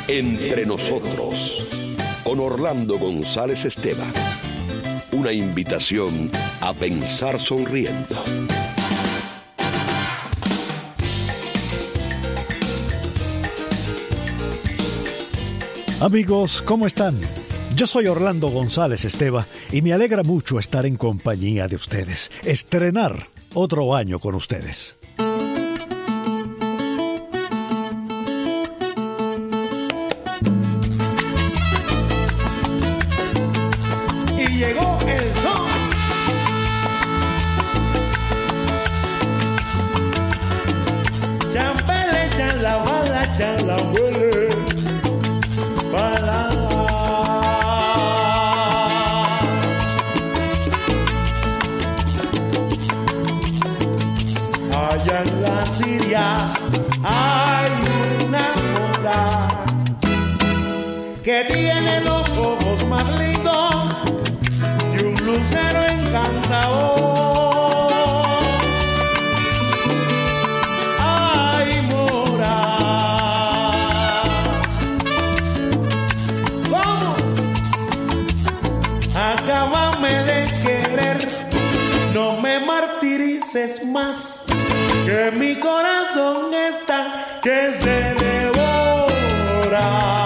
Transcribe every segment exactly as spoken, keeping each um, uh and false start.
Entre nosotros, con Orlando González Esteban. Una invitación a pensar sonriendo. Amigos, ¿cómo están? Yo soy Orlando González Esteban y me alegra mucho estar en compañía de ustedes, estrenar otro año con ustedes. Y llegó el son. Champele, chan la bala, chan la huele. Para allá en la Siria hay una mora que tiene los ojos más lindos y un lucero encantador. Ay, mora, ¿cómo? Acábame de querer, no me martirices más, que mi corazón está que se devora.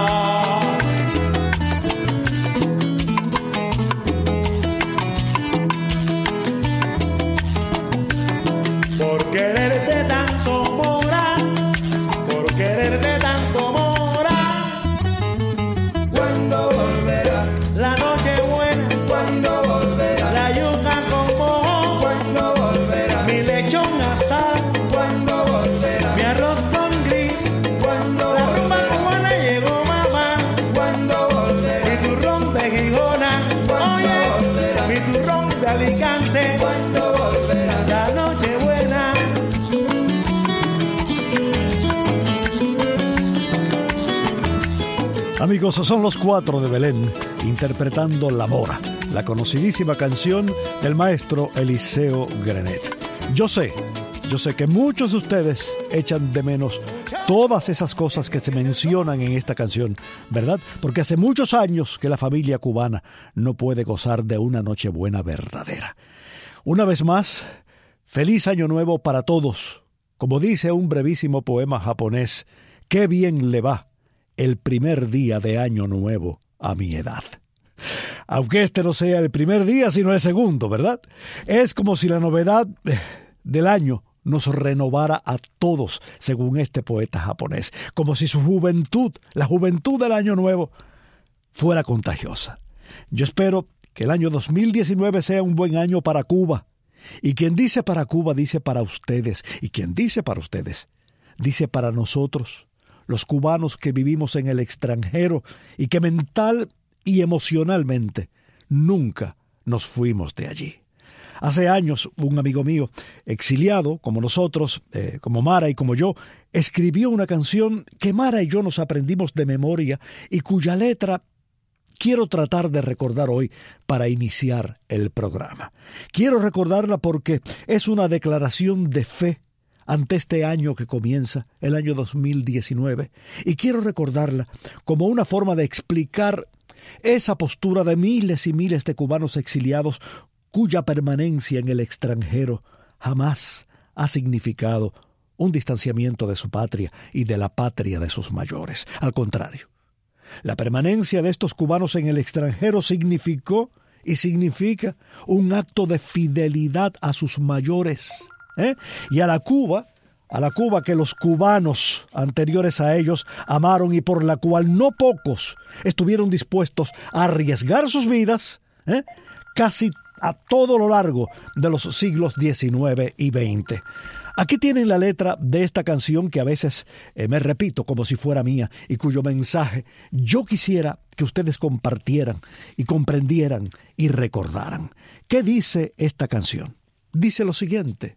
Por quererte tanto, mora, por quererte tanto, mora. ¿Cuándo volverá la noche buena? ¿Cuándo volverá la yuca con mojo? ¿Cuándo volverá mi lechón asado? ¿Cuándo volverá mi arroz con gris? ¿Cuándo la rumba cubana llegó, mamá? ¿Cuándo volverá mi turrón de Gijona? Oye, volverá mi turrón de Alicante. ¿Cuándo volverá la noche buena? Amigos, son los cuatro de Belén interpretando La Mora, la conocidísima canción del maestro Eliseo Grenet. Yo sé, yo sé que muchos de ustedes echan de menos todas esas cosas que se mencionan en esta canción, ¿verdad? Porque hace muchos años que la familia cubana no puede gozar de una Nochebuena verdadera. Una vez más, feliz año nuevo para todos. Como dice un brevísimo poema japonés, qué bien le va el primer día de año nuevo a mi edad. Aunque este no sea el primer día, sino el segundo, ¿verdad? Es como si la novedad del año nos renovara a todos, según este poeta japonés, como si su juventud, la juventud del año nuevo, fuera contagiosa. Yo espero que el año dos mil diecinueve sea un buen año para Cuba. Y quien dice para Cuba, dice para ustedes. Y quien dice para ustedes, dice para nosotros, los cubanos que vivimos en el extranjero y que mental y emocionalmente nunca nos fuimos de allí. Hace años, un amigo mío, exiliado como nosotros, eh, como Mara y como yo, escribió una canción que Mara y yo nos aprendimos de memoria y cuya letra quiero tratar de recordar hoy para iniciar el programa. Quiero recordarla porque es una declaración de fe ante este año que comienza, el año dos mil diecinueve, y quiero recordarla como una forma de explicar esa postura de miles y miles de cubanos exiliados cuya permanencia en el extranjero jamás ha significado un distanciamiento de su patria y de la patria de sus mayores. Al contrario, la permanencia de estos cubanos en el extranjero significó y significa un acto de fidelidad a sus mayores, ¿eh? y a la Cuba, a la Cuba que los cubanos anteriores a ellos amaron y por la cual no pocos estuvieron dispuestos a arriesgar sus vidas, ¿eh? casi a todo lo largo de los siglos diecinueve y veinte. Aquí tienen la letra de esta canción que a veces eh, me repito como si fuera mía y cuyo mensaje yo quisiera que ustedes compartieran y comprendieran y recordaran. ¿Qué dice esta canción? Dice lo siguiente: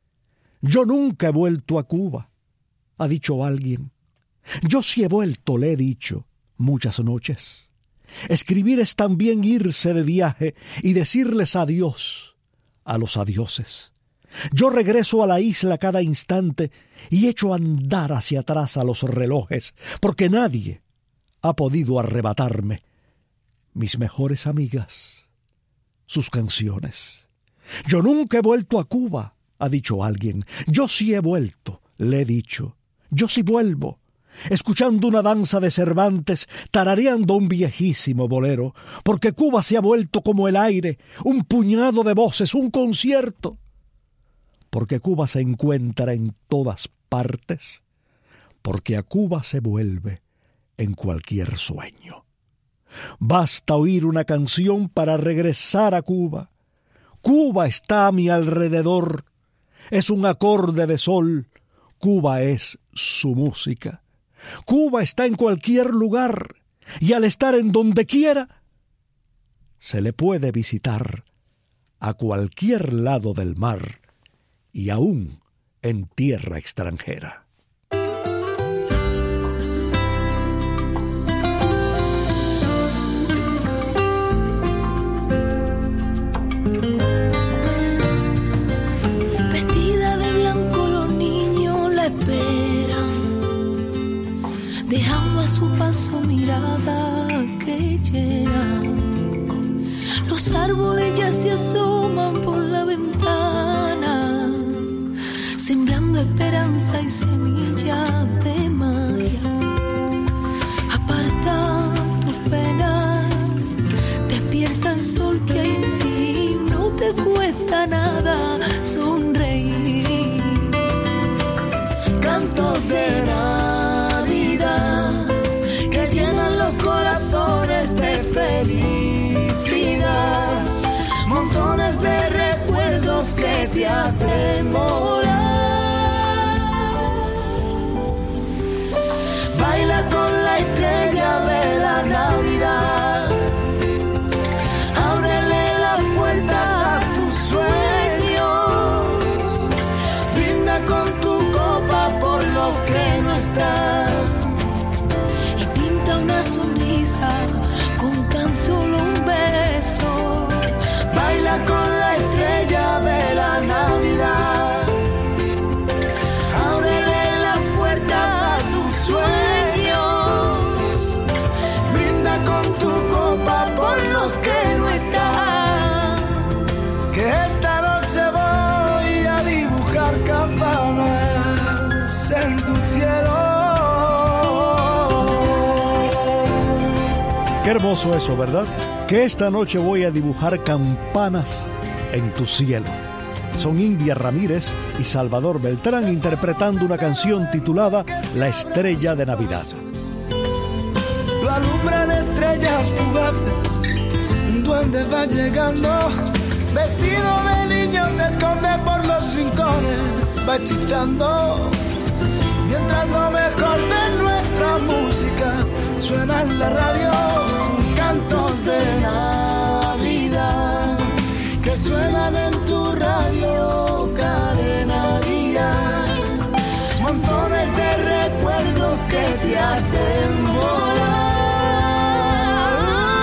yo nunca he vuelto a Cuba, ha dicho alguien. Yo sí he vuelto, le he dicho, muchas noches. Escribir es también irse de viaje y decirles adiós a los adioses. Yo regreso a la isla cada instante y echo a andar hacia atrás a los relojes, porque nadie ha podido arrebatarme mis mejores amigas, sus canciones. Yo nunca he vuelto a Cuba, ha dicho alguien. Yo sí he vuelto, le he dicho. Yo sí vuelvo, escuchando una danza de Cervantes, tarareando un viejísimo bolero, porque Cuba se ha vuelto como el aire, un puñado de voces, un concierto. Porque Cuba se encuentra en todas partes, porque a Cuba se vuelve en cualquier sueño. Basta oír una canción para regresar a Cuba. Cuba está a mi alrededor, es un acorde de sol, Cuba es su música. Cuba está en cualquier lugar, y al estar en donde quiera, se le puede visitar a cualquier lado del mar, y aún en tierra extranjera. Vestida de blanco los niños la esperan, dejando a su paso mirada que llenan. Los árboles ya se asoman por la ventana, sembrando esperanza y semilla de magia. Aparta tus penas, despierta el sol que hay en ti, no te cuesta nada sonreír. Cantos de Navidad que llenan los corazones de felicidad, montones de recuerdos que te hacen volar. Baila con la estrella de la Navidad, ábrele las puertas a tus sueños, brinda con tu copa por los que no están y pinta una sonrisa con tan solo un beso. Baila con la estrella de la Navidad, ábrele las puertas a tus sueños, brinda con tu copa por los que no están. Que esta noche voy a dibujar campanas en tu cielo. Qué hermoso eso, ¿verdad? Que esta noche voy a dibujar campanas en tu cielo. Son India Ramírez y Salvador Beltrán interpretando una canción titulada La Estrella de Navidad. Lo alumbran estrellas fugaces, un duende va llegando, vestido de niño se esconde por los rincones, va hechizando, mientras lo mejor de nuestra música suena en la radio. Cantos de Navidad que suenan en tu radio, Cadena Día, montones de recuerdos que te hacen volar.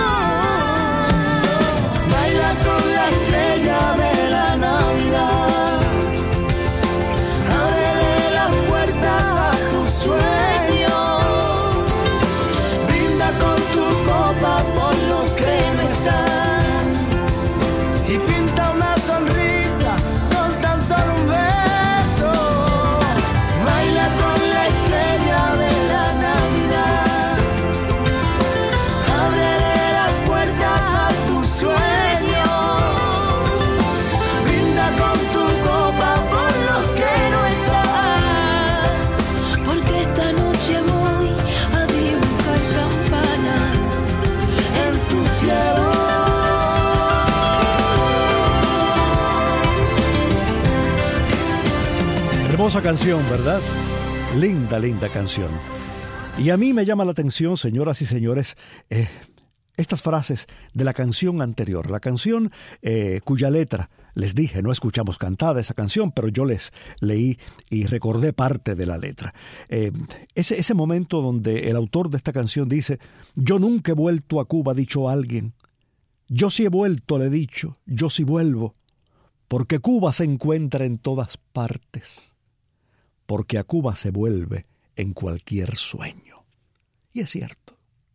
Baila con la estrella de la Navidad, ábrele las puertas a tus sueños, brinda con tu copa por los que no están y pinta una sonrisa con tan solo un beso. Baila con la estrella de la Navidad, ábrele las puertas a tus sueños, brinda con tu copa por los que no están, porque esta noche voy a dibujar campanas en tu cielo. Hermosa canción, ¿verdad? Linda, linda canción. Y a mí me llama la atención, señoras y señores, eh, estas frases de la canción anterior. La canción eh, cuya letra, les dije, no escuchamos cantada esa canción, pero yo les leí y recordé parte de la letra. Eh, ese, ese momento donde el autor de esta canción dice: yo nunca he vuelto a Cuba, ha dicho alguien. Yo sí he vuelto, le he dicho, yo sí vuelvo. porque Cuba se encuentra en todas partes, porque a Cuba se vuelve en cualquier sueño. Y es cierto.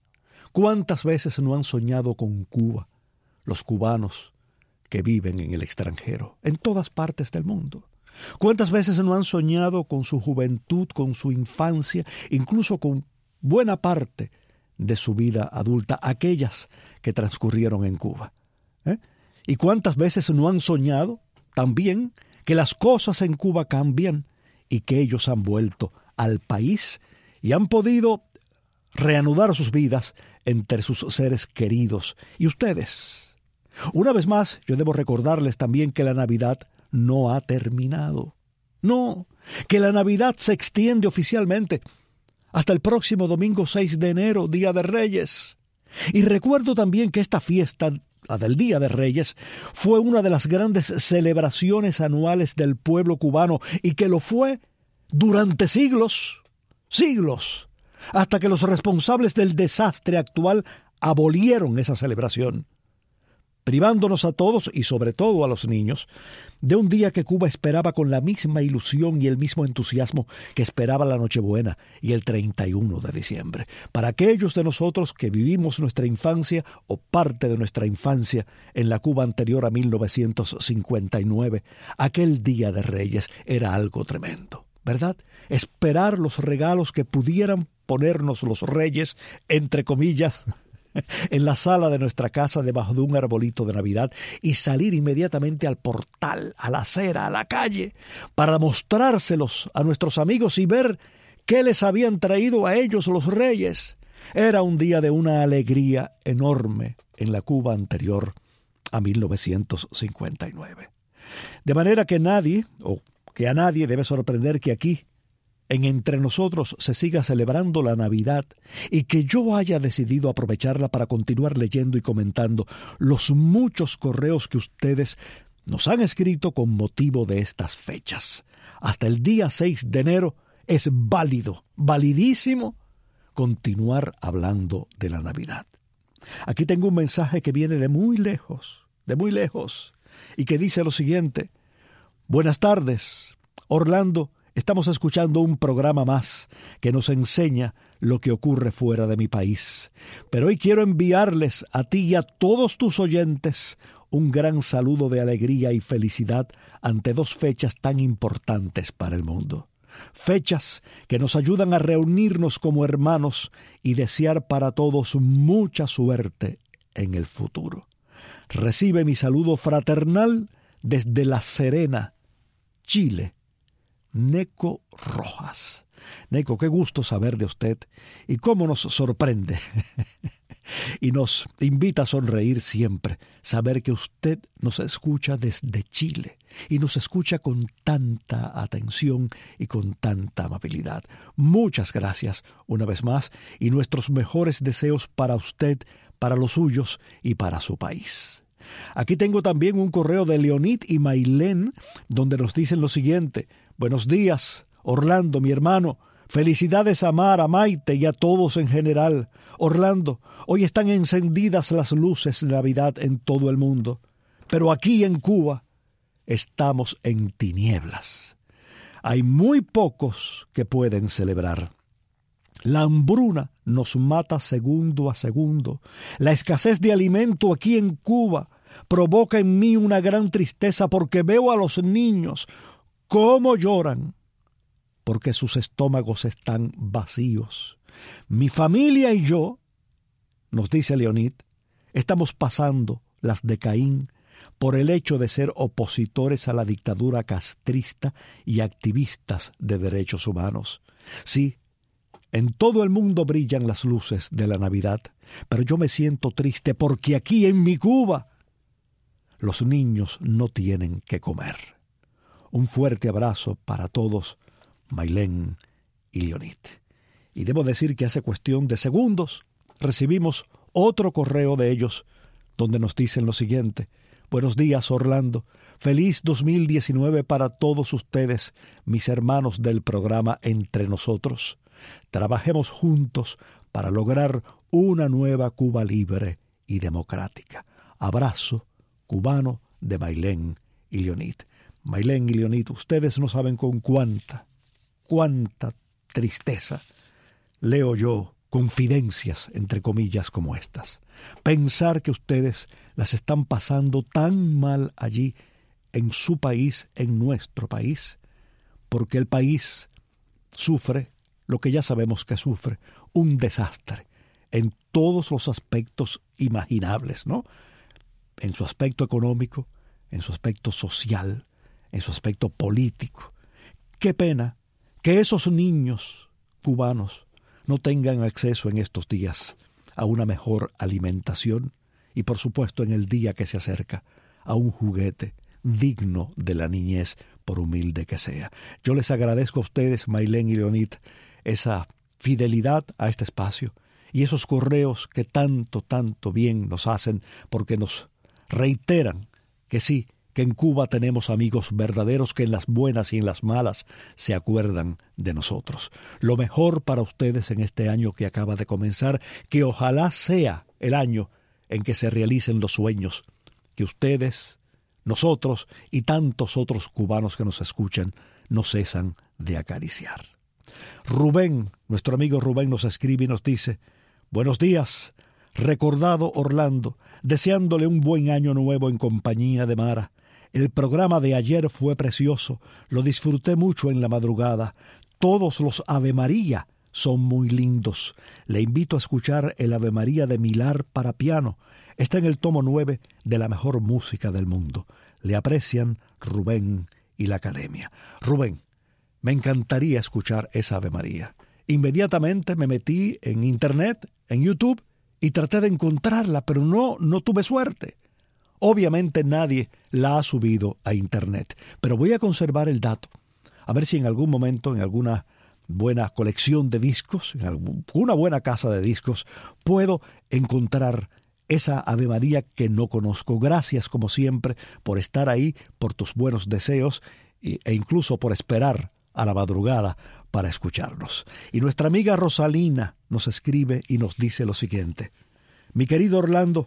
¿Cuántas veces no han soñado con Cuba los cubanos que viven en el extranjero, en todas partes del mundo? ¿Cuántas veces no han soñado con su juventud, con su infancia, incluso con buena parte de su vida adulta, aquellas que transcurrieron en Cuba? ¿Eh? ¿Y cuántas veces no han soñado también que las cosas en Cuba cambian y que ellos han vuelto al país y han podido reanudar sus vidas entre sus seres queridos? Y ustedes, una vez más, yo debo recordarles también que la Navidad no ha terminado. No, que la Navidad se extiende oficialmente hasta el próximo domingo seis de enero, Día de Reyes. Y recuerdo también que esta fiesta, la del Día de Reyes, fue una de las grandes celebraciones anuales del pueblo cubano y que lo fue durante siglos, siglos, hasta que los responsables del desastre actual abolieron esa celebración, privándonos a todos, y sobre todo a los niños, de un día que Cuba esperaba con la misma ilusión y el mismo entusiasmo que esperaba la Nochebuena y el treinta y uno de diciembre. Para aquellos de nosotros que vivimos nuestra infancia o parte de nuestra infancia en la Cuba anterior a mil novecientos cincuenta y nueve, aquel Día de Reyes era algo tremendo, ¿verdad? Esperar los regalos que pudieran ponernos los reyes, entre comillas, en la sala de nuestra casa debajo de un arbolito de Navidad y salir inmediatamente al portal, a la acera, a la calle, para mostrárselos a nuestros amigos y ver qué les habían traído a ellos los reyes. Era un día de una alegría enorme en la Cuba anterior a mil novecientos cincuenta y nueve. De manera que nadie, o que a nadie debe sorprender que aquí, en Entre Nosotros, se siga celebrando la Navidad y que yo haya decidido aprovecharla para continuar leyendo y comentando los muchos correos que ustedes nos han escrito con motivo de estas fechas. Hasta el día seis de enero es válido, validísimo, continuar hablando de la Navidad. Aquí tengo un mensaje que viene de muy lejos, de muy lejos, y que dice lo siguiente: buenas tardes, Orlando. Estamos escuchando un programa más que nos enseña lo que ocurre fuera de mi país. Pero hoy quiero enviarles a ti y a todos tus oyentes un gran saludo de alegría y felicidad ante dos fechas tan importantes para el mundo. Fechas que nos ayudan a reunirnos como hermanos y desear para todos mucha suerte en el futuro. Recibe mi saludo fraternal desde La Serena, Chile, Neco Rojas. Neco, qué gusto saber de usted y cómo nos sorprende y nos invita a sonreír siempre saber que usted nos escucha desde Chile y nos escucha con tanta atención y con tanta amabilidad. Muchas gracias una vez más y nuestros mejores deseos para usted, para los suyos y para su país. Aquí tengo también un correo de Leonid y Mailén donde nos dicen lo siguiente: buenos días, Orlando, mi hermano. Felicidades a Mar, a Maite y a todos en general. Orlando, hoy están encendidas las luces de Navidad en todo el mundo, pero aquí en Cuba estamos en tinieblas. Hay muy pocos que pueden celebrar. La hambruna nos mata segundo a segundo. La escasez de alimento aquí en Cuba provoca en mí una gran tristeza porque veo a los niños cómo lloran, porque sus estómagos están vacíos. Mi familia y yo, nos dice Leonid, estamos pasando las de Caín por el hecho de ser opositores a la dictadura castrista y activistas de derechos humanos. Sí, en todo el mundo brillan las luces de la Navidad, pero yo me siento triste porque aquí en mi Cuba los niños no tienen que comer. Un fuerte abrazo para todos, Mailén y Leonid. Y debo decir que hace cuestión de segundos recibimos otro correo de ellos donde nos dicen lo siguiente: buenos días, Orlando. Feliz dos mil diecinueve para todos ustedes, mis hermanos del programa Entre Nosotros. Trabajemos juntos para lograr una nueva Cuba libre y democrática. Abrazo cubano de Mailén y Leonid. Maylén y Leonid, ustedes no saben con cuánta, cuánta tristeza leo yo confidencias, entre comillas, como estas. Pensar que ustedes las están pasando tan mal allí en su país, en nuestro país, porque el país sufre lo que ya sabemos que sufre, un desastre en todos los aspectos imaginables, ¿no? En su aspecto económico, en su aspecto social, en su aspecto político. Qué pena que esos niños cubanos no tengan acceso en estos días a una mejor alimentación y, por supuesto, en el día que se acerca, a un juguete digno de la niñez, por humilde que sea. Yo les agradezco a ustedes, Maylén y Leonid, esa fidelidad a este espacio y esos correos que tanto, tanto bien nos hacen, porque nos reiteran que sí, que en Cuba tenemos amigos verdaderos que en las buenas y en las malas se acuerdan de nosotros. Lo mejor para ustedes en este año que acaba de comenzar, que ojalá sea el año en que se realicen los sueños que ustedes, nosotros y tantos otros cubanos que nos escuchan no cesan de acariciar. Rubén, nuestro amigo Rubén, nos escribe y nos dice: buenos días, recordado Orlando, deseándole un buen año nuevo en compañía de Mara. El programa de ayer fue precioso, lo disfruté mucho en la madrugada. Todos los Ave María son muy lindos. Le invito a escuchar el Ave María de Millar para piano. Está en el tomo nueve de la mejor música del mundo. Le aprecian Rubén y la Academia. Rubén, me encantaría escuchar esa Ave María. Inmediatamente me metí en internet, en YouTube, y traté de encontrarla, pero no, no tuve suerte. Obviamente nadie la ha subido a internet, pero voy a conservar el dato, a ver si en algún momento, en alguna buena colección de discos, en alguna buena casa de discos, puedo encontrar esa Ave María que no conozco. Gracias, como siempre, por estar ahí, por tus buenos deseos e incluso por esperar a la madrugada para escucharnos. Y nuestra amiga Rosalina nos escribe y nos dice lo siguiente: mi querido Orlando,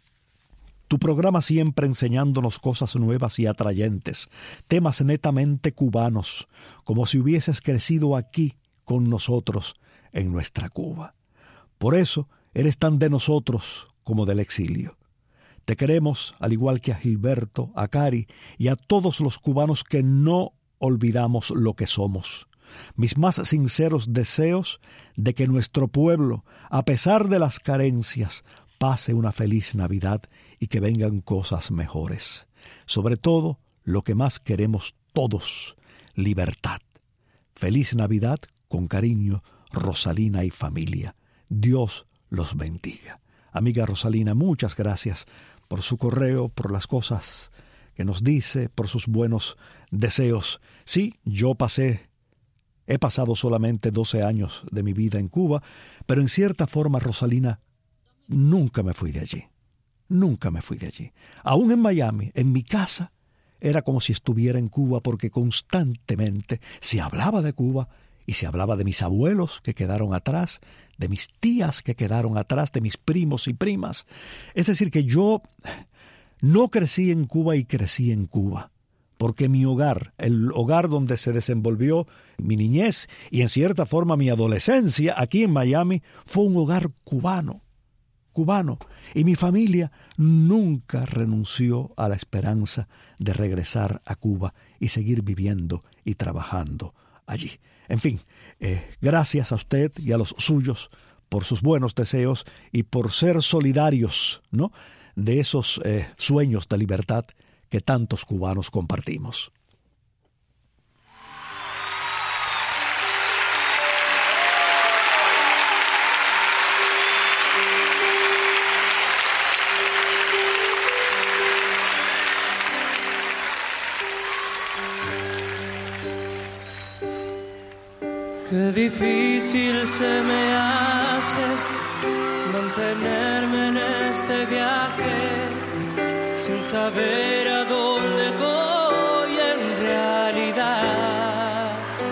tu programa siempre enseñándonos cosas nuevas y atrayentes, temas netamente cubanos, como si hubieses crecido aquí con nosotros en nuestra Cuba. Por eso eres tan de nosotros como del exilio. Te queremos, al igual que a Gilberto, a Cari y a todos los cubanos que no olvidamos lo que somos. Mis más sinceros deseos de que nuestro pueblo, a pesar de las carencias, pase una feliz Navidad y que vengan cosas mejores. Sobre todo, lo que más queremos todos, libertad. Feliz Navidad, con cariño, Rosalina y familia. Dios los bendiga. Amiga Rosalina, muchas gracias por su correo, por las cosas que nos dice, por sus buenos deseos. Sí, yo pasé, he pasado solamente doce años de mi vida en Cuba, pero en cierta forma, Rosalina, nunca me fui de allí. Nunca me fui de allí. Aún en Miami, en mi casa, era como si estuviera en Cuba, porque constantemente se hablaba de Cuba y se hablaba de mis abuelos que quedaron atrás, de mis tías que quedaron atrás, de mis primos y primas. Es decir, que yo no crecí en Cuba y crecí en Cuba, porque mi hogar, el hogar donde se desenvolvió mi niñez y en cierta forma mi adolescencia aquí en Miami, fue un hogar cubano. cubano, y mi familia nunca renunció a la esperanza de regresar a Cuba y seguir viviendo y trabajando allí. En fin, eh, gracias a usted y a los suyos por sus buenos deseos y por ser solidarios, ¿no?, de esos eh, sueños de libertad que tantos cubanos compartimos. Qué difícil se me hace mantenerme en este viaje sin saber a dónde voy en realidad.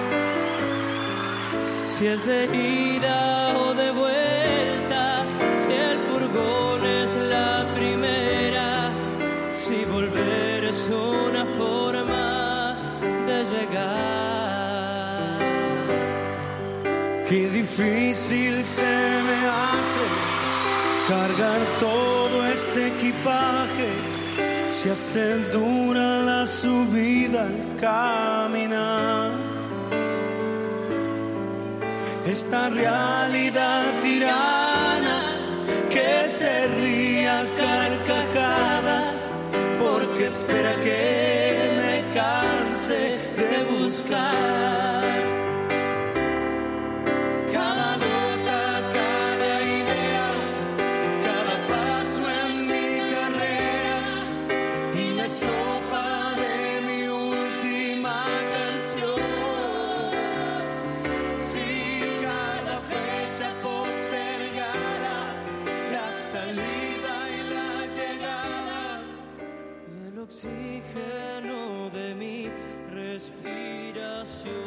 Si es de ida o de vuelta, si el furgón es la primera, si volver es una forma llegar. Qué difícil se me hace cargar todo este equipaje. Se hace dura la subida al caminar. Esta realidad tirana que se ríe a carcajadas porque espera que me canse de buscar. Cada nota, cada idea, cada paso en mi carrera y la estrofa de mi última canción. Si cada fecha postergada, la salida y la llegada, y el oxígeno de mi respiración,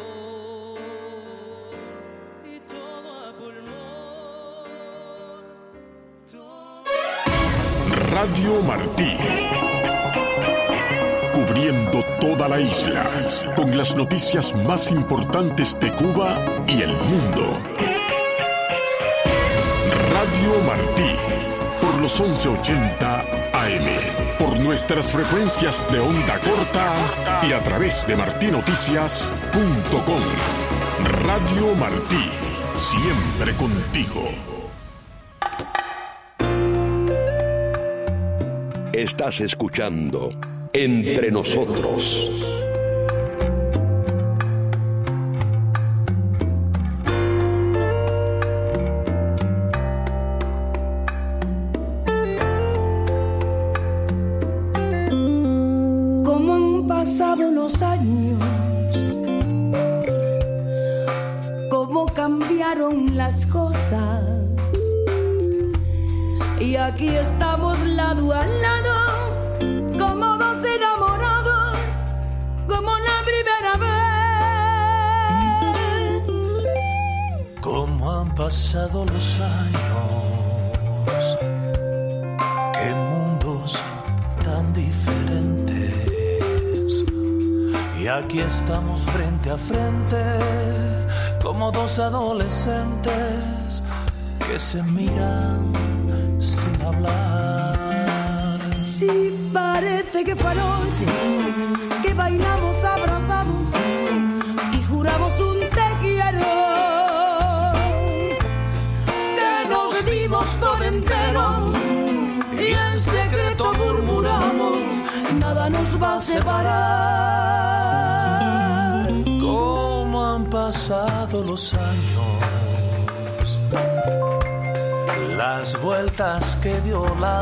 y todo a pulmón, todo... Radio Martí, cubriendo toda la isla, con las noticias más importantes de Cuba y el mundo. Radio Martí, por los once ochenta A M, por nuestras frecuencias de onda corta y a través de martí noticias punto com. Radio Martí, siempre contigo. Estás escuchando Entre Nosotros. Cómo han pasado los años, cómo cambiaron las cosas, y aquí estamos lado a lado, como dos enamorados, como la primera vez. Cómo han pasado los años, qué mundos tan diferentes, y aquí estamos frente a frente, como dos adolescentes que se miran sin hablar. Sí, parece que fue anoche que bailamos abrazados y juramos un te quiero, que nos dimos por entero y en secreto murmuramos, nada nos va a separar. Cómo han pasado los años, las vueltas que dio la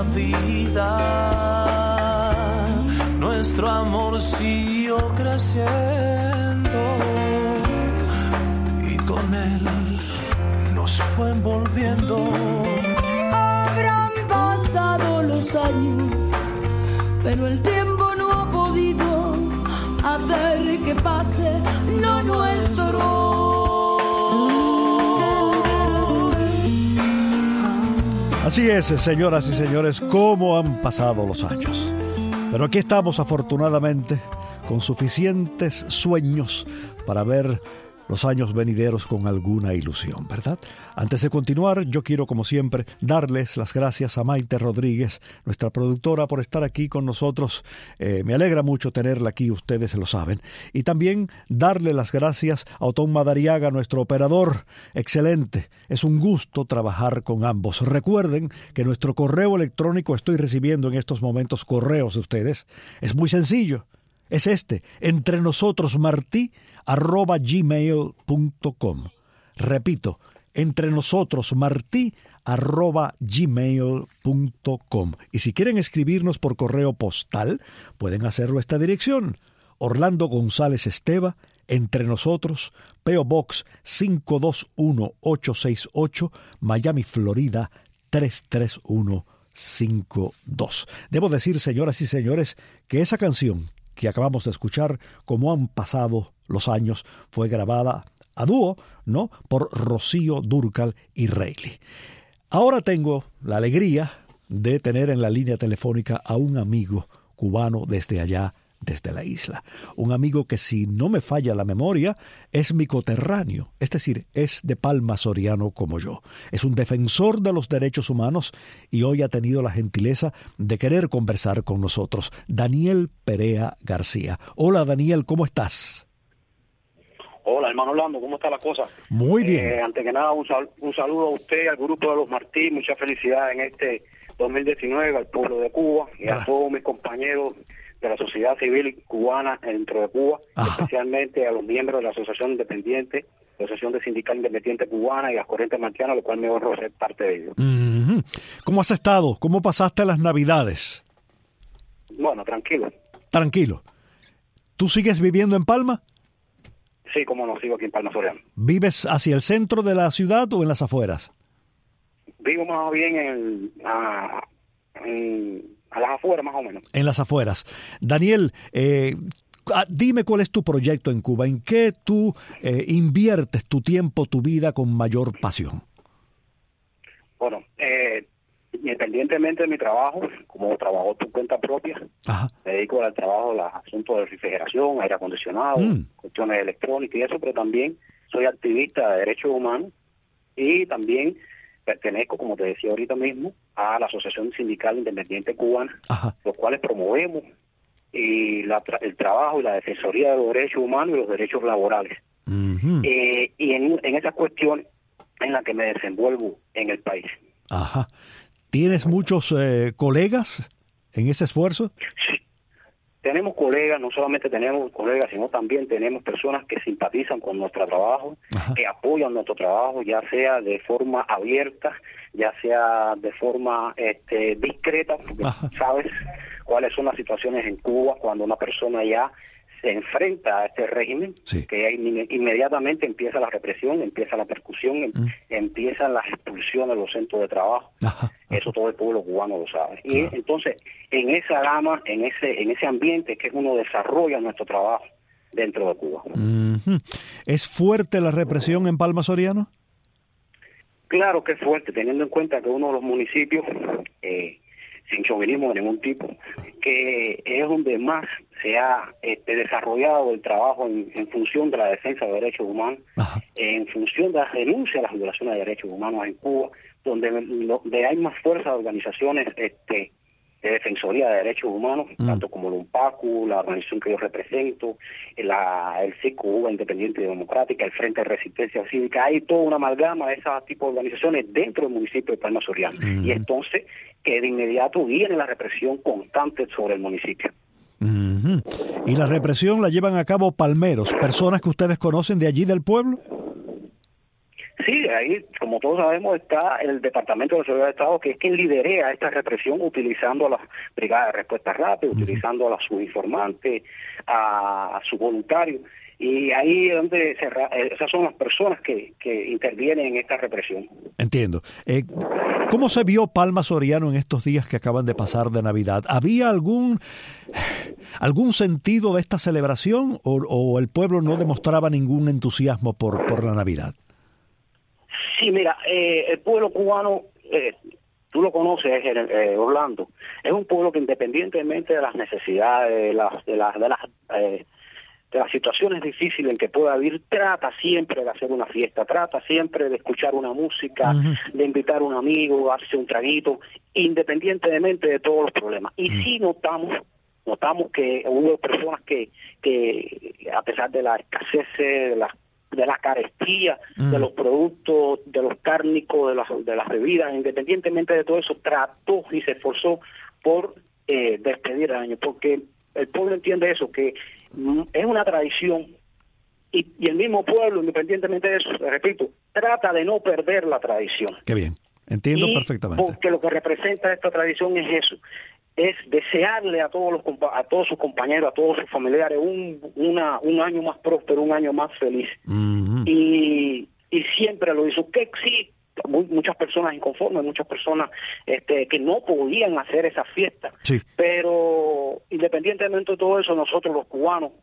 vida, nuestro amor siguió creciendo y con él nos fue envolviendo. Habrán pasado los años, pero el tiempo no ha podido hacer que pase lo nuestro. Así es, señoras y señores, cómo han pasado los años. Pero aquí estamos, afortunadamente, con suficientes sueños para ver los años venideros con alguna ilusión, ¿verdad? Antes de continuar, yo quiero, como siempre, darles las gracias a Maite Rodríguez, nuestra productora, por estar aquí con nosotros. Eh, me alegra mucho tenerla aquí, ustedes lo saben. Y también darle las gracias a Otón Madariaga, nuestro operador. Excelente. Es un gusto trabajar con ambos. Recuerden que nuestro correo electrónico, estoy recibiendo en estos momentos correos de ustedes, es muy sencillo. Es este, entrenosotrosmartí arroba gmail punto com. Repito, entrenosotrosmartí arroba gmail punto com. Y si quieren escribirnos por correo postal, pueden hacerlo a esta dirección: Orlando González Esteva, Entre Nosotros, P O Box cinco dos uno ocho seis ocho, Miami, Florida tres tres uno cinco dos. Debo decir, señoras y señores, que esa canción que acabamos de escuchar, Cómo han pasado los años, fue grabada a dúo, ¿no?, por Rocío Dúrcal y Reilly. Ahora tengo la alegría de tener en la línea telefónica a un amigo cubano desde allá desde la isla. Un amigo que, si no me falla la memoria, es mi coterráneo, es decir, es de Palma Soriano como yo. Es un defensor de los derechos humanos y hoy ha tenido la gentileza de querer conversar con nosotros. Daniel Perea García. Hola, Daniel, ¿cómo estás? Hola, hermano Orlando, ¿cómo está la cosa? Muy bien. Eh, antes que nada, un, sal, un saludo a usted, al grupo de los Martí, mucha felicidad en este dos mil diecinueve, al pueblo de Cuba y Gracias. A todos mis compañeros de la sociedad civil cubana dentro de Cuba, Ajá. especialmente a los miembros de la Asociación Independiente, la Asociación de Sindical Independiente Cubana y las Corrientes Martianas, lo cual me honro ser parte de ellos. Mm-hmm. ¿Cómo has estado? ¿Cómo pasaste las Navidades? Bueno, tranquilo. Tranquilo. ¿Tú sigues viviendo en Palma? Sí, como no, sigo aquí en Palma Soriano. ¿Vives hacia el centro de la ciudad o en las afueras? Vivo más bien en, a, en, a las afueras, más o menos. En las afueras. Daniel, eh, dime cuál es tu proyecto en Cuba. ¿En qué tú eh, inviertes tu tiempo, tu vida con mayor pasión? Bueno, eh, independientemente de mi trabajo, como trabajo por cuenta propia, Ajá. me dedico al trabajo de los asuntos de refrigeración, aire acondicionado, mm. cuestiones electrónicas y eso, pero también soy activista de derechos humanos y también pertenezco, como te decía ahorita mismo, a la Asociación Sindical Independiente Cubana, Ajá. los cuales promovemos y la, el trabajo y la defensoría de los derechos humanos y los derechos laborales. Uh-huh. Eh, y en, en esas cuestiones en las que me desenvuelvo en el país. Ajá. ¿Tienes muchos eh, colegas en ese esfuerzo? Sí. Tenemos colegas, no solamente tenemos colegas, sino también tenemos personas que simpatizan con nuestro trabajo, Ajá. que apoyan nuestro trabajo, ya sea de forma abierta, ya sea de forma este, discreta, porque Ajá. sabes cuáles son las situaciones en Cuba cuando una persona ya se enfrenta a este régimen, sí. que ahí inmediatamente empieza la represión, empieza la persecución, mm. empiezan las expulsiones de los centros de trabajo. Ajá, ajá. Eso todo el pueblo cubano lo sabe. Claro. Y entonces, en esa gama, en ese en ese ambiente que uno desarrolla nuestro trabajo dentro de Cuba. Mm-hmm. ¿Es fuerte la represión en Palma Soriano? Claro que es fuerte, teniendo en cuenta que uno de los municipios, eh, sin chauvinismo de ningún tipo, que es donde más se ha este, desarrollado el trabajo en, en función de la defensa de derechos humanos, Ajá. en función de la denuncia a las violaciones de derechos humanos en Cuba, donde, donde hay más fuerza de organizaciones este, de defensoría de derechos humanos, mm. tanto como el UNPACU, la organización que yo represento, la, el C I C Cuba Independiente y Democrática, el Frente de Resistencia Cívica. Hay toda una amalgama de ese tipo de organizaciones dentro del municipio de Palma Soriano. Mm. Y entonces que de inmediato viene la represión constante sobre el municipio. Mm-hmm. ¿Y la represión la llevan a cabo palmeros, personas que ustedes conocen de allí del pueblo? Sí, ahí, como todos sabemos, está el Departamento de Seguridad de Estado, que es quien liderea esta represión utilizando a las brigadas de respuesta rápida, uh-huh. utilizando a sus informantes, a, a sus voluntarios. Y ahí es donde se, esas son las personas que, que intervienen en esta represión. Entiendo. Eh, ¿Cómo se vio Palma Soriano en estos días que acaban de pasar de Navidad? ¿Había algún algún sentido de esta celebración o, o el pueblo no demostraba ningún entusiasmo por, por la Navidad? Sí, mira, eh, el pueblo cubano, eh, tú lo conoces, eh, Orlando, es un pueblo que independientemente de las necesidades, de las, de las, de las, eh, de las situaciones difíciles en que pueda vivir, trata siempre de hacer una fiesta, trata siempre de escuchar una música, uh-huh. de invitar a un amigo, darse un traguito, independientemente de todos los problemas. Y uh-huh. sí notamos, notamos que hubo personas que, que a pesar de la escasez de las de la carestía, mm. de los productos, de los cárnicos, de las, de las bebidas, independientemente de todo eso, trató y se esforzó por eh, despedir el año, porque el pueblo entiende eso, que mm, es una tradición, y, y el mismo pueblo, independientemente de eso, repito, trata de no perder la tradición. Qué bien, entiendo y perfectamente. Porque lo que representa esta tradición es eso, es desearle a todos los a todos sus compañeros, a todos sus familiares un una un año más próspero, un año más feliz. Mm-hmm. Y y siempre lo hizo. Que sí, muchas personas inconformes, muchas personas este que no podían hacer esa fiesta. Sí. Pero independientemente de todo eso, nosotros los cubanos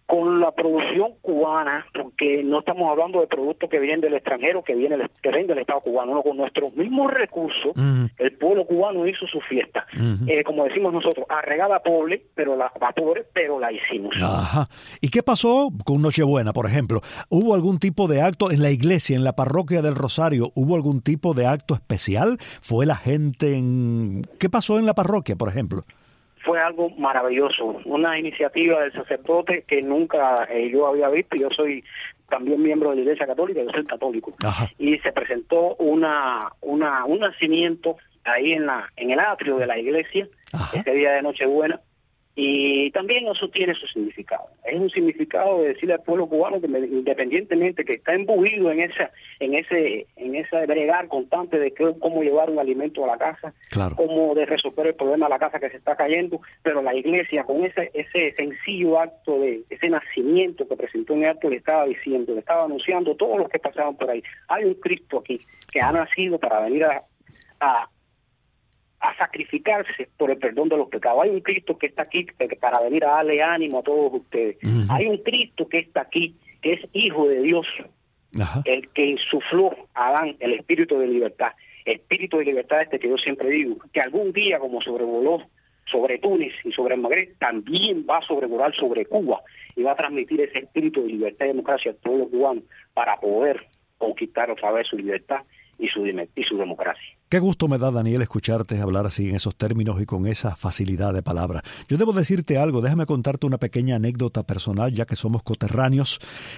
con la producción cubana, porque no estamos hablando de productos que vienen del extranjero, que vienen que vienen del Estado cubano, no, con nuestros mismos recursos, uh-huh. el pueblo cubano hizo su fiesta, uh-huh. eh, como decimos nosotros, arregada pobre, pero la a pobre, pero la hicimos. Ajá. ¿Y qué pasó con Nochebuena, por ejemplo? ¿Hubo algún tipo de acto en la iglesia, en la parroquia del Rosario? ¿Hubo algún tipo de acto especial? ¿Fue la gente en... ¿Qué pasó en la parroquia, por ejemplo? Fue algo maravilloso, una iniciativa del sacerdote que nunca eh, yo había visto. Yo soy también miembro de la Iglesia Católica, yo soy católico. Ajá. Y se presentó una una un nacimiento ahí en la en el atrio de la iglesia. Ajá. Este día de Nochebuena, y también eso tiene su significado. Es un significado de decirle al pueblo cubano que independientemente que está imbuido en esa en ese en ese bregar constante de que, cómo llevar un alimento a la casa, claro. cómo de resolver el problema de la casa que se está cayendo, pero la iglesia con ese ese sencillo acto de ese nacimiento que presentó en el acto le estaba diciendo, le estaba anunciando a todos los que pasaban por ahí, hay un Cristo aquí que ha nacido para venir a, a a sacrificarse por el perdón de los pecados. Hay un Cristo que está aquí para venir a darle ánimo a todos ustedes. Uh-huh. Hay un Cristo que está aquí, que es hijo de Dios, uh-huh. el que insufló a Adán el espíritu de libertad. Espíritu de libertad este que yo siempre digo, que algún día como sobrevoló sobre Túnez y sobre el Magreb, también va a sobrevolar sobre Cuba y va a transmitir ese espíritu de libertad y democracia al pueblo cubano para poder conquistar otra vez su libertad y su, y su democracia. Qué gusto me da, Daniel, escucharte hablar así en esos términos y con esa facilidad de palabra. Yo debo decirte algo, déjame contarte una pequeña anécdota personal, ya que somos coterráneos,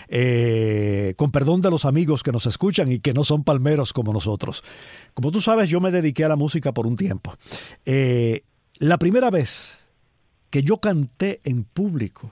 eh, con perdón de los amigos que nos escuchan y que no son palmeros como nosotros. Como tú sabes, yo me dediqué a la música por un tiempo. Eh, la primera vez que yo canté en público,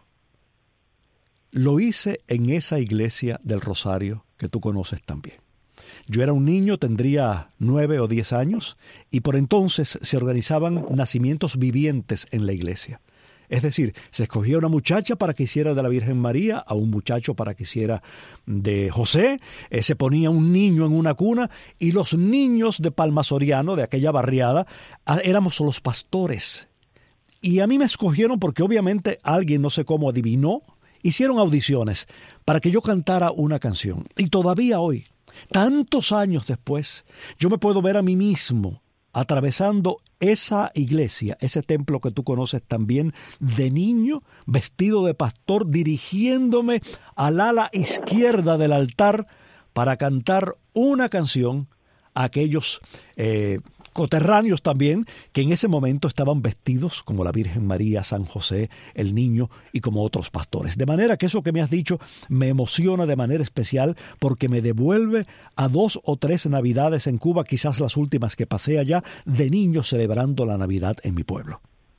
lo hice en esa iglesia del Rosario que tú conoces también. Yo era un niño, tendría nueve o diez años, y por entonces se organizaban nacimientos vivientes en la iglesia. Es decir, se escogía una muchacha para que hiciera de la Virgen María, a un muchacho para que hiciera de José, eh, se ponía un niño en una cuna, y los niños de Palma Soriano, de aquella barriada, éramos los pastores. Y a mí me escogieron porque obviamente alguien, no sé cómo, adivinó, hicieron audiciones para que yo cantara una canción. Y todavía hoy, tantos años después, yo me puedo ver a mí mismo atravesando esa iglesia, ese templo que tú conoces también, de niño, vestido de pastor, dirigiéndome al ala izquierda del altar para cantar una canción a aquellos eh, coterráneos también, que en ese momento estaban vestidos como la Virgen María, San José, el niño y como otros pastores. De manera que eso que me has dicho me emociona de manera especial porque me devuelve a dos o tres Navidades en Cuba, quizás las últimas que pasé allá, de niño celebrando la Navidad en mi pueblo.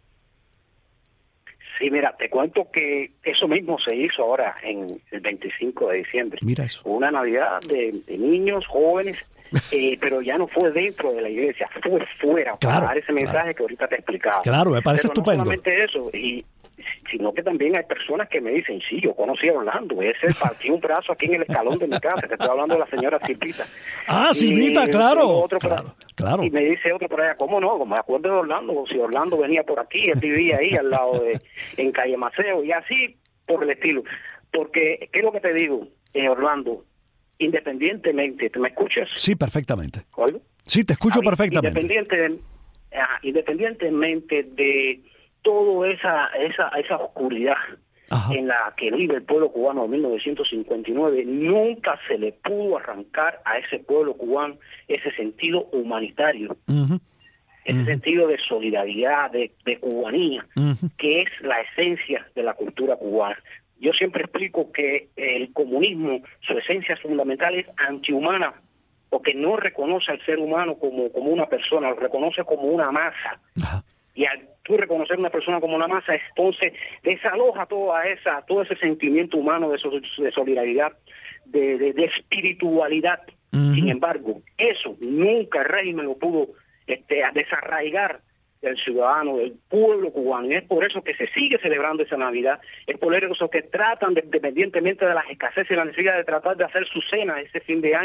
Sí, mira, te cuento que eso mismo se hizo ahora en el veinticinco de diciembre. Mira eso. Una Navidad de, de niños, jóvenes, eh, pero ya no fue dentro de la iglesia, fue fuera, claro, para dar ese mensaje claro. que ahorita te explicaba. Claro, me parece pero estupendo. No solamente eso, y sino que también hay personas que me dicen, sí, yo conocí a Orlando, ese partió un brazo aquí en el escalón de mi casa, te estoy hablando de la señora Silvita. Ah, y, Silvita, claro, otro claro, por, claro. Y me dice otro por allá, ¿cómo no? Me acuerdo de Orlando, si Orlando venía por aquí, él vivía ahí al lado de, en Calle Maceo, y así por el estilo. Porque, ¿qué es lo que te digo, eh, Orlando? Independientemente, ¿te me escuchas? Sí, perfectamente. ¿Oigo? Sí, te escucho mí, perfectamente. Independiente, ah, independientemente de toda esa esa esa oscuridad Ajá. en la que vive el pueblo cubano en mil novecientos cincuenta y nueve, nunca se le pudo arrancar a ese pueblo cubano ese sentido humanitario, uh-huh. ese uh-huh. sentido de solidaridad, de, de cubanía, uh-huh. que es la esencia de la cultura cubana. Yo siempre explico que el comunismo, su esencia fundamental es antihumana, porque no reconoce al ser humano como, como una persona, lo reconoce como una masa. Ajá. Y al tú reconocer a una persona como una masa, entonces desaloja toda esa, todo ese sentimiento humano de, de solidaridad, de, de, de espiritualidad. Uh-huh. Sin embargo, eso nunca el régimen lo pudo este, desarraigar del ciudadano, del pueblo cubano, y es por eso que se sigue celebrando esa Navidad, es por eso que tratan, de, independientemente de las escasez y la necesidad de tratar de hacer su cena ese fin de año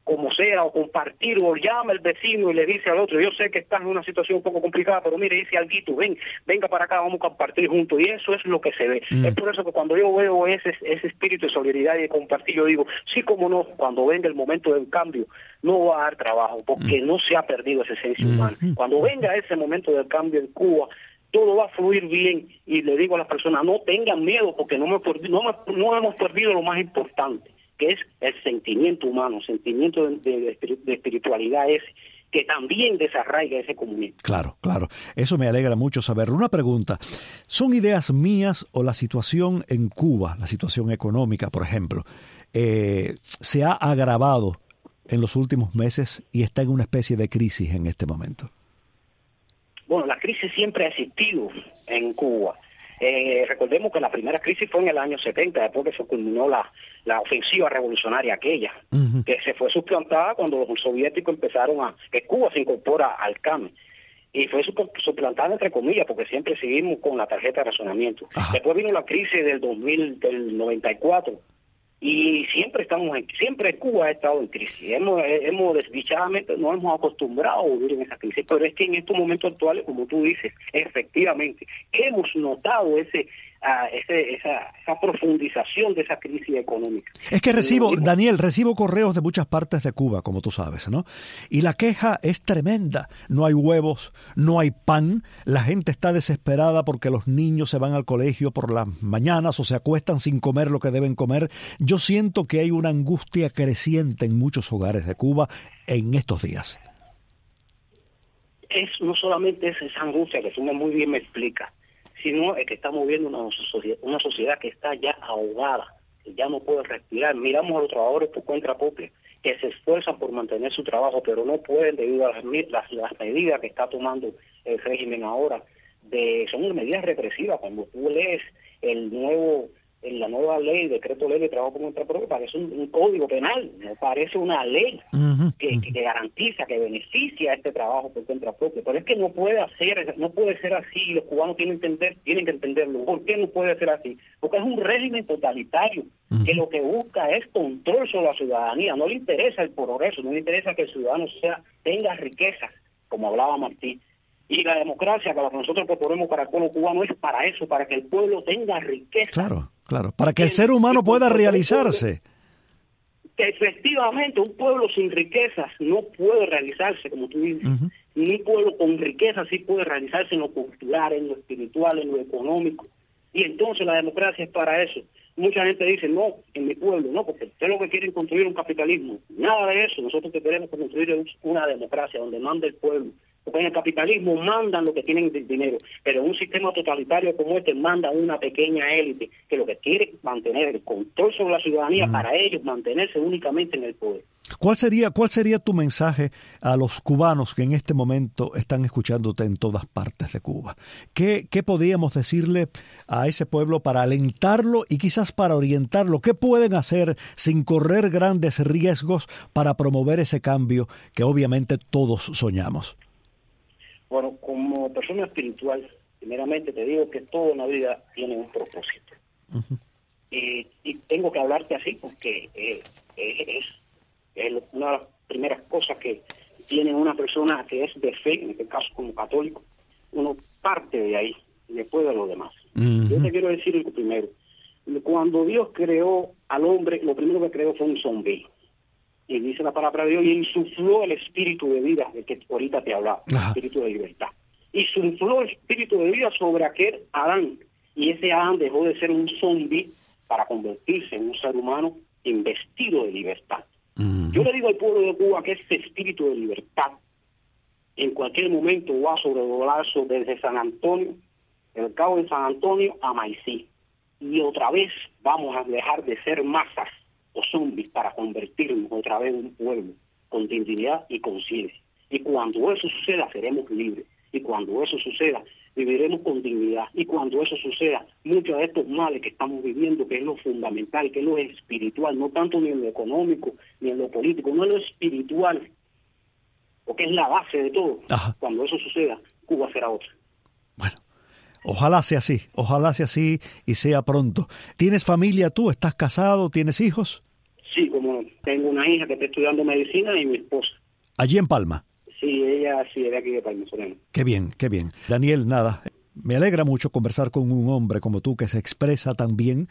como sea, o compartir, o llama el vecino y le dice al otro, yo sé que estás en una situación un poco complicada, pero mire, dice alguito, ven, venga para acá, vamos a compartir juntos, y eso es lo que se ve. Mm. Es por eso que cuando yo veo ese, ese espíritu de solidaridad y de compartir, yo digo, sí, como no, cuando venga el momento del cambio, no va a dar trabajo, porque mm. no se ha perdido esa esencia mm. humana. Cuando venga ese momento del cambio en Cuba, todo va a fluir bien, y le digo a las personas, no tengan miedo, porque no, me, no, me, no hemos perdido lo más importante, que es el sentimiento humano, sentimiento de, de, de espiritualidad ese, que también desarraiga ese comunismo. Claro, claro. Eso me alegra mucho saberlo. Una pregunta, ¿son ideas mías o la situación en Cuba, la situación económica, por ejemplo, eh, se ha agravado en los últimos meses y está en una especie de crisis en este momento? Bueno, la crisis siempre ha existido en Cuba. Eh, recordemos que la primera crisis fue en el año setenta, después que se culminó la, la ofensiva revolucionaria aquella, uh-huh. que se fue suplantada cuando los soviéticos empezaron a... que Cuba se incorpora al C A M, y fue suplantada entre comillas, porque siempre seguimos con la tarjeta de razonamiento. Ajá. Después vino la crisis del dos mil, del noventa y cuatro, y siempre estamos en, siempre Cuba ha estado en crisis. Hemos, hemos desdichadamente nos hemos acostumbrado a vivir en esa crisis, pero es que en estos momentos actuales, como tú dices, efectivamente hemos notado ese, uh, ese esa, esa profundización de esa crisis económica. Es que recibo, Daniel, recibo correos de muchas partes de Cuba, como tú sabes, ¿no? Y la queja es tremenda. No hay huevos, no hay pan, la gente está desesperada porque los niños se van al colegio por las mañanas o se acuestan sin comer lo que deben comer. Yo siento que hay una angustia creciente en muchos hogares de Cuba en estos días. Es no solamente es esa angustia que tú muy bien me explicas, sino es que estamos viendo una sociedad, una sociedad que está ya ahogada, que ya no puede respirar. Miramos a los trabajadores por cuenta propia, que se esfuerzan por mantener su trabajo, pero no pueden debido a las, las, las medidas que está tomando el régimen ahora. De, son medidas represivas. Cuando tú lees el nuevo... en la nueva ley, decreto ley de trabajo por cuenta propia, parece un, un código penal, no parece una ley uh-huh, que, uh-huh. que, que garantiza, que beneficia este trabajo por cuenta propia. Pero es que no puede hacer, no puede ser así. Los cubanos tienen que entender, tienen que entenderlo. ¿Por qué no puede ser así? Porque es un régimen totalitario uh-huh. que lo que busca es control sobre la ciudadanía. No le interesa el progreso, no le interesa que el ciudadano sea tenga riquezas, como hablaba Martí. Y la democracia que nosotros proponemos para el pueblo cubano es para eso, para que el pueblo tenga riqueza. Claro, claro, para que el ser humano pueda realizarse. Que efectivamente un pueblo sin riquezas no puede realizarse, como tú dices. Uh-huh. Ni un pueblo con riquezas sí puede realizarse en lo cultural, en lo espiritual, en lo económico. Y entonces la democracia es para eso. Mucha gente dice, no, en mi pueblo, no, porque ustedes lo que quieren construir un capitalismo. Nada de eso. Nosotros que queremos construir una democracia donde manda el pueblo. Porque en el capitalismo mandan lo que tienen de dinero, pero en un sistema totalitario como este mandan una pequeña élite que lo que quiere mantener el control sobre la ciudadanía mm. para ellos mantenerse únicamente en el poder. ¿Cuál sería, cuál sería tu mensaje a los cubanos que en este momento están escuchándote en todas partes de Cuba? ¿Qué, qué podríamos decirle a ese pueblo para alentarlo y quizás para orientarlo? ¿Qué pueden hacer sin correr grandes riesgos para promover ese cambio que obviamente todos soñamos? Bueno, como persona espiritual, primeramente te digo que toda la vida tiene un propósito. Uh-huh. Eh, y tengo que hablarte así porque eh, es, es una de las primeras cosas que tiene una persona que es de fe, en este caso como católico. Uno parte de ahí, después de lo demás. Uh-huh. Yo te quiero decir lo primero. Cuando Dios creó al hombre, lo primero que creó fue un zombie. Y dice la palabra de Dios, y insufló el espíritu de vida de que ahorita te hablaba, el espíritu de libertad. Y insufló el espíritu de vida sobre aquel Adán. Y ese Adán dejó de ser un zombie para convertirse en un ser humano investido de libertad. Uh-huh. Yo le digo al pueblo de Cuba que ese espíritu de libertad en cualquier momento va a sobrevolarse desde San Antonio, el cabo de San Antonio a Maicí. Y otra vez vamos a dejar de ser masas o zombies para convertirnos otra vez en un pueblo con dignidad y conciencia. Y cuando eso suceda, seremos libres. Y cuando eso suceda, viviremos con dignidad. Y cuando eso suceda, muchos de estos males que estamos viviendo, que es lo fundamental, que es lo espiritual, no tanto ni en lo económico, ni en lo político, no en lo espiritual, porque es la base de todo. Ajá. Cuando eso suceda, Cuba será otra. Bueno, ojalá sea así, ojalá sea así y sea pronto. ¿Tienes familia tú? ¿Estás casado? ¿Tienes hijos? Sí, como Tengo una hija que está estudiando medicina y mi esposa. ¿Allí en Palma? Sí, ella sí, de aquí de Palma Soriano. Qué bien, qué bien. Daniel, nada, me alegra mucho conversar con un hombre como tú que se expresa tan bien,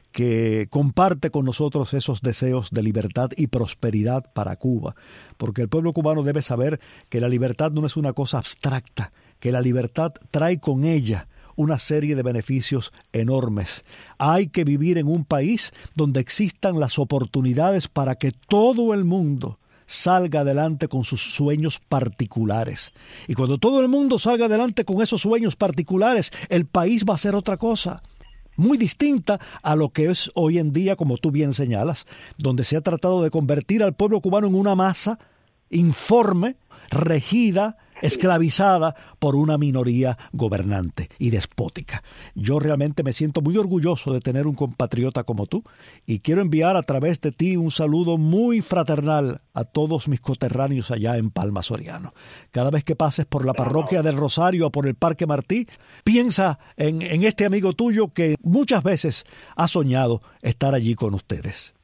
que comparte con nosotros esos deseos de libertad y prosperidad para Cuba, porque el pueblo cubano debe saber que la libertad no es una cosa abstracta, que la libertad trae con ella una serie de beneficios enormes. Hay que vivir en un país donde existan las oportunidades para que todo el mundo salga adelante con sus sueños particulares. Y cuando todo el mundo salga adelante con esos sueños particulares, el país va a ser otra cosa, muy distinta a lo que es hoy en día, como tú bien señalas, donde se ha tratado de convertir al pueblo cubano en una masa informe, regida, esclavizada por una minoría gobernante y despótica. Yo realmente me siento muy orgulloso de tener un compatriota como tú y quiero enviar a través de ti un saludo muy fraternal a todos mis coterráneos allá en Palma Soriano. Cada vez que pases por la parroquia del Rosario o por el Parque Martí, piensa en, en este amigo tuyo que muchas veces ha soñado estar allí con ustedes.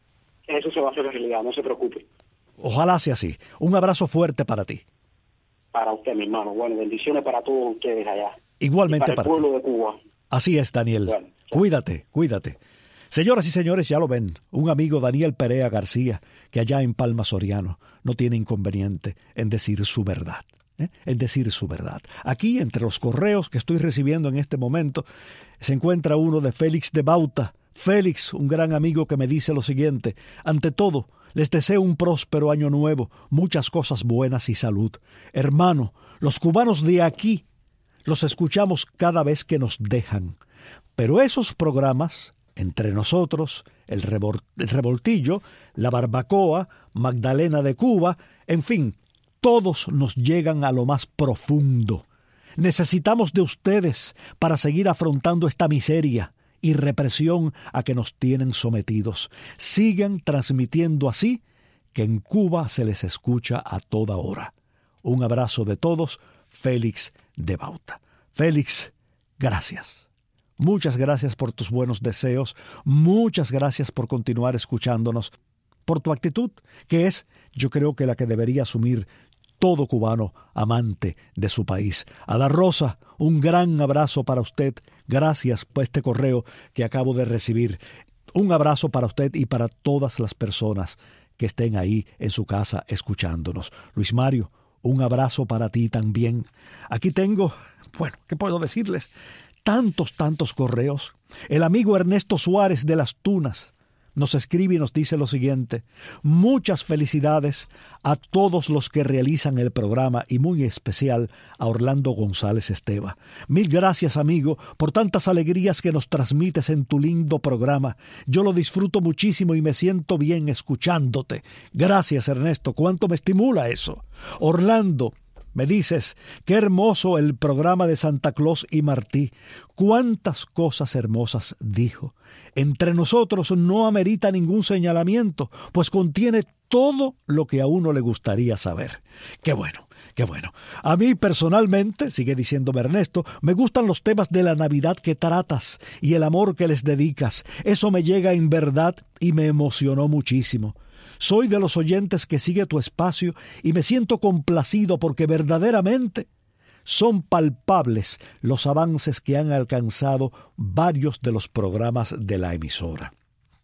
Eso se va a hacer realidad, no se preocupe. Ojalá sea así. Un abrazo fuerte para ti. Para usted, mi hermano. Bueno, bendiciones para todos ustedes allá. Igualmente y para, para el pueblo ti. de Cuba. Así es, Daniel. Bueno, cuídate, cuídate. Señoras y señores, ya lo ven, un amigo Daniel Perea García, que allá en Palma Soriano no tiene inconveniente en decir su verdad. ¿eh? En decir su verdad. Aquí, entre los correos que estoy recibiendo en este momento, se encuentra uno de Félix de Bauta. Félix, un gran amigo que me dice lo siguiente: ante todo, les deseo un próspero año nuevo, muchas cosas buenas y salud. Hermano, los cubanos de aquí los escuchamos cada vez que nos dejan. Pero esos programas, Entre Nosotros, El, Revol- el Revoltillo, La Barbacoa, Magdalena de Cuba, en fin, todos nos llegan a lo más profundo. Necesitamos de ustedes para seguir afrontando esta miseria y represión a que nos tienen sometidos. Sigan transmitiendo así, que en Cuba se les escucha a toda hora. Un abrazo de todos, Félix de Bauta. Félix, gracias. Muchas gracias por tus buenos deseos, muchas gracias por continuar escuchándonos, por tu actitud, que es, yo creo que la que debería asumir todo cubano amante de su país. Ada Rosa, un gran abrazo para usted. Gracias por este correo que acabo de recibir. Un abrazo para usted y para todas las personas que estén ahí en su casa escuchándonos. Luis Mario, un abrazo para ti también. Aquí tengo, bueno, ¿qué puedo decirles? Tantos, tantos correos. El amigo Ernesto Suárez de Las Tunas nos escribe y nos dice lo siguiente: muchas felicidades a todos los que realizan el programa y muy especial a Orlando González Esteva. Mil gracias, amigo, por tantas alegrías que nos transmites en tu lindo programa. Yo lo disfruto muchísimo y me siento bien escuchándote. Gracias, Ernesto, cuánto me estimula eso. Orlando, me dices, qué hermoso el programa de Santa Claus y Martí. Cuántas cosas hermosas dijo. Entre Nosotros no amerita ningún señalamiento, pues contiene todo lo que a uno le gustaría saber. Qué bueno, qué bueno. A mí personalmente, sigue diciéndome Ernesto, me gustan los temas de la Navidad que tratas y el amor que les dedicas. Eso me llega en verdad y me emocionó muchísimo. Soy de los oyentes que sigue tu espacio y me siento complacido porque verdaderamente son palpables los avances que han alcanzado varios de los programas de la emisora.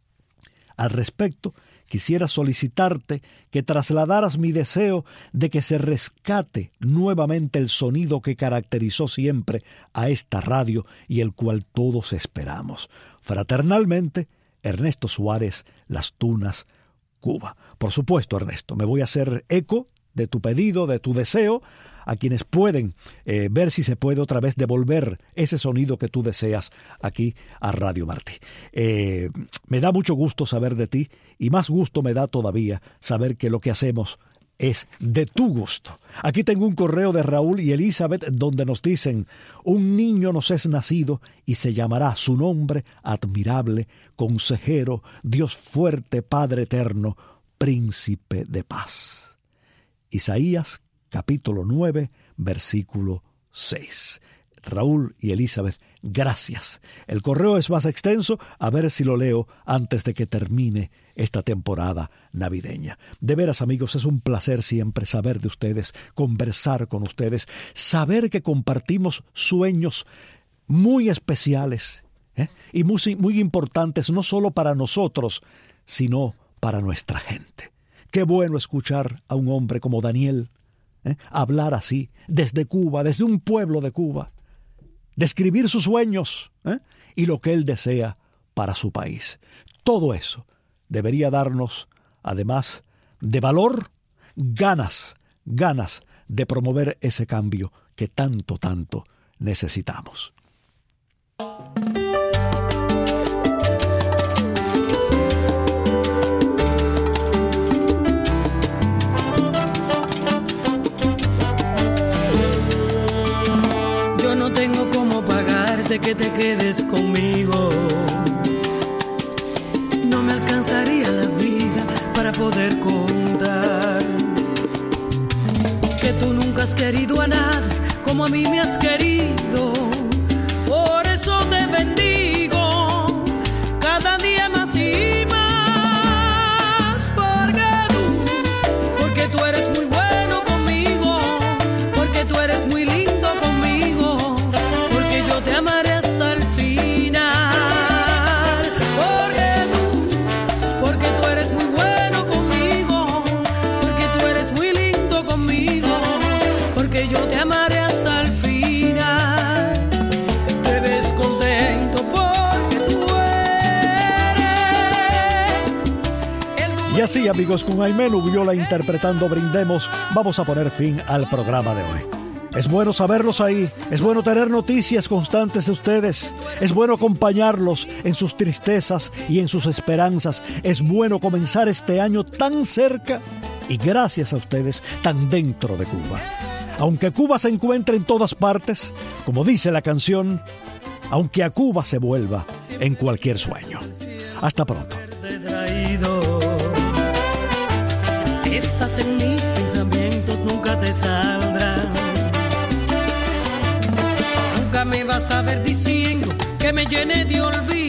Al respecto, quisiera solicitarte que trasladaras mi deseo de que se rescate nuevamente el sonido que caracterizó siempre a esta radio y el cual todos esperamos. Fraternalmente, Ernesto Suárez, Las Tunas, Cuba. Por supuesto, Ernesto, me voy a hacer eco de tu pedido, de tu deseo, a quienes pueden eh, ver si se puede otra vez devolver ese sonido que tú deseas aquí a Radio Martí. Eh, me da mucho gusto saber de ti y más gusto me da todavía saber que lo que hacemos es de tu gusto. Aquí tengo un correo de Raúl y Elizabeth donde nos dicen: un niño nos es nacido y se llamará su nombre admirable, consejero, Dios fuerte, Padre eterno, príncipe de paz. Isaías capítulo nueve, versículo seis. Raúl y Elizabeth, gracias. El correo es más extenso, a ver si lo leo antes de que termine esta temporada navideña. De veras, amigos, es un placer siempre saber de ustedes, conversar con ustedes, saber que compartimos sueños muy especiales, ¿eh? y muy, muy importantes, no solo para nosotros, sino para nuestra gente. Qué bueno escuchar a un hombre como Daniel ¿eh? hablar así, desde Cuba, desde un pueblo de Cuba, describir sus sueños ¿eh? y lo que él desea para su país. Todo eso debería darnos, además de valor, ganas, ganas de promover ese cambio que tanto, tanto necesitamos. Yo no tengo cómo pagarte que te quedes conmigo. No me alcanzaría la vida para poder contar que tú nunca has querido a nadie como a mí me has querido. Por eso te bendigo cada día más y más, porque tú, porque tú eres muy bueno conmigo, porque tú eres muy lindo conmigo, porque yo te amaré hasta el final, porque tú, porque tú eres muy bueno conmigo, porque tú eres muy lindo conmigo, porque yo te amaré hasta el final. Te ves contento porque tú eres el... Y así, amigos, con Aimé Nubiola interpretando Brindemos, vamos a poner fin al programa de hoy. Es bueno saberlos ahí, es bueno tener noticias constantes de ustedes, es bueno acompañarlos en sus tristezas y en sus esperanzas, es bueno comenzar este año tan cerca y gracias a ustedes tan dentro de Cuba. Aunque Cuba se encuentre en todas partes, como dice la canción, aunque a Cuba se vuelva en cualquier sueño. Hasta pronto. traído. Estás en mis pensamientos, nunca te saldrás. Nunca me vas a ver diciendo que me llene de olvido.